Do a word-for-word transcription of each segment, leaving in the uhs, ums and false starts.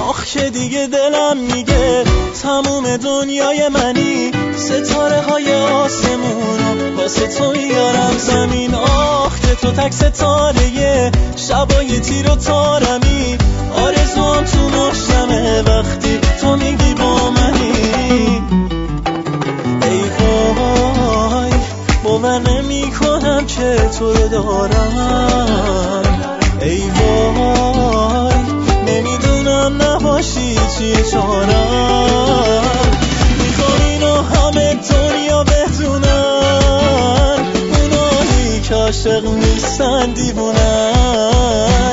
آخ که دیگه دلم میگه تموم دنیای منی، ستاره های آسمونو واسه تو میارم زمین. آخ که تو تک ستاره شبای تیر و تارمی، آرزوام تو نشمه وقتی تو میگی با منی. ای وای باور نمی کنم که تو رو دارم، ای وای نمیدونم نباشی چیه چارم. میخوام اینو همه دنیا بدونن، اونایی که عاشق نیستن دیوونن.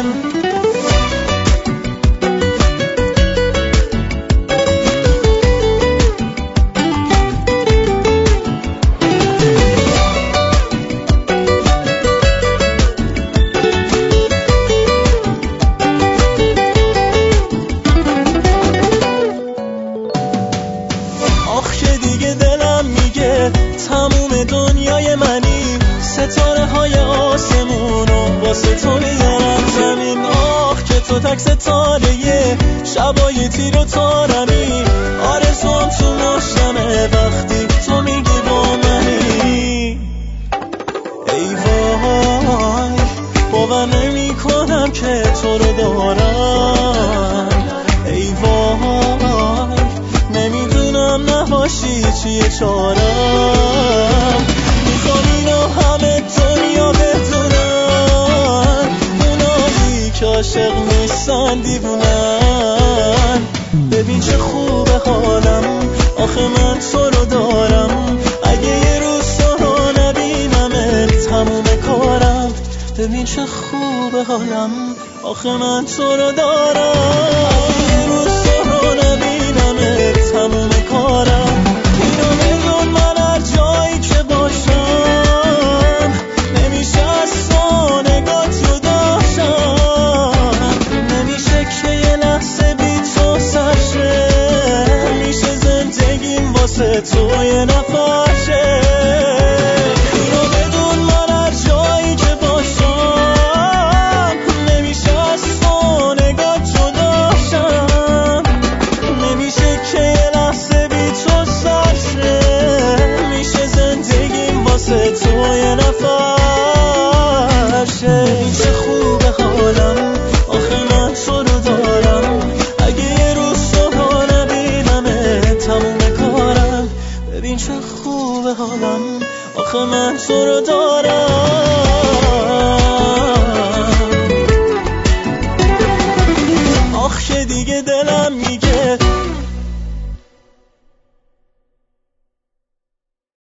تموم دنیای منی، ستاره های آسمونو واسه تو میارم زمین. آخ که تو تک ستاره شبای تیر و تارمی، آرزوام تو نشمه وقتی تو میگی با منی. ای وای باور نمی کنم که تو رو دارم، ای وای نمیدونم نباشی چیه چارم. میخوام اینو همه دنیا بدونن، اونایی که عاشق نیستن دیوونن. ببین چه خوبه حالم، آخه من تو رو دارم. اگه یه روز تو رو نبینم تموم کارم. ببین چه خوبه حالم، آخه من تو رو دارم. اگه یه روز تو رو نبینم تموم کارم. اینو بدون من هر جایی که باشم، نمیشه از تو نگاه جداشم. نمیشه که یه لحظه بی تو سرشه، میشه زندگیم واسه تو یه نفرشه. اینو بدون من هر جایی که باشم، نمیشه از تو نگاه جداشم. نمیشه که یه لحظه بی تو سرشه، میشه زندگیم واسه تو یه نفرشه. چه خوبه حالم، آخه من تو رو دارم. اگه یه روز تو رو نبینم تموم کارم. ببین چه خوبه حالم، آخه من تو رو دارم. آخ که دیگه دلم